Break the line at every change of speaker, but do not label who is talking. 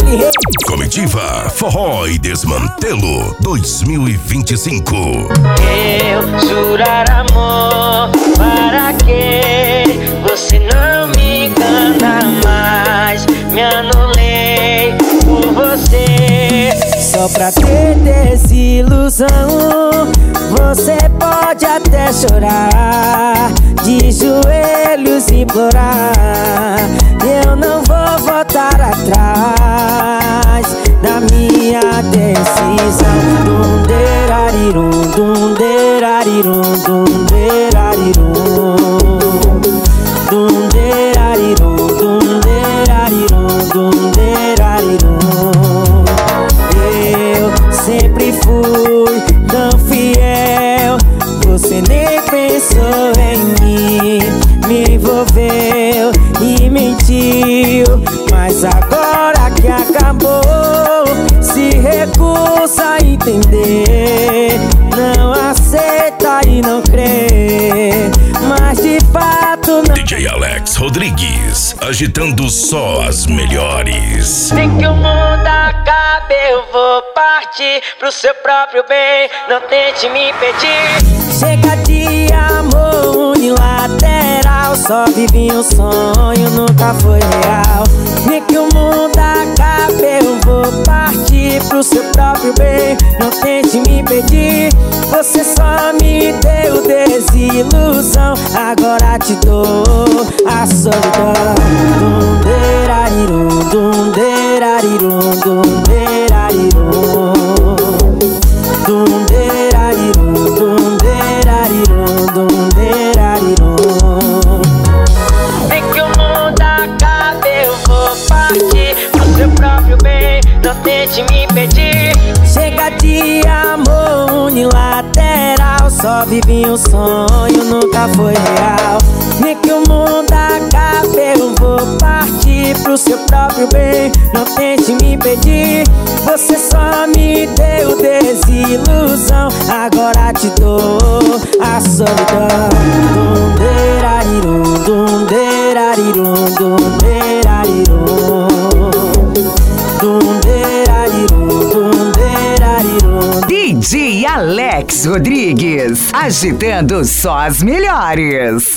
Comitiva Forró e Desmantelo 2025.
Eu jurar amor, para que você não me engana mais? Me anulei por você. Só pra ter desilusão, você pode até chorar, de joelhos implorar. Eu não vou voltar atrás da minha decisão. Dum-derarirum, dum-derarirum, dum-derarirum, dum-derarirum, dum-derarirum, dum-derarirum. Eu sempre fui tão fiel, você nem pensou em mim, me envolveu e mentiu, mas agora que acabou, se recusa a entender, não aceita e não crê, mas de fato não.
DJ Alex Rodrigues, agitando só as melhores.
Sei que o mundo acabe, eu vou partir pro seu próprio bem, não tente me impedir. Chega de amor unilateral, só vivi um sonho, nunca foi real. Nem que o mundo acabe, eu vou partir pro seu próprio bem, não tente me impedir. Você só me deu desilusão, agora te dou a solidão. Dum-derarirum, dum-derarirum, dum-derarirum, dum-derarirum, dum-derarirum, dum-derarirum. Nem que o mundo acabe, eu vou partir pro seu próprio bem, não tente me impedir. Chega de amor unilateral, só vivi um sonho, nunca foi real. Nem que o mundo acabe, eu vou partir pro seu próprio bem, não tente me impedir. Você só me deu desilusão, agora te dou a solidão. Dum-derarirum, dum-derarirum, dum-derarirum, dum-derarirum, dum-derarirum.
DJ Alex Rodrigues, agitando só as melhores.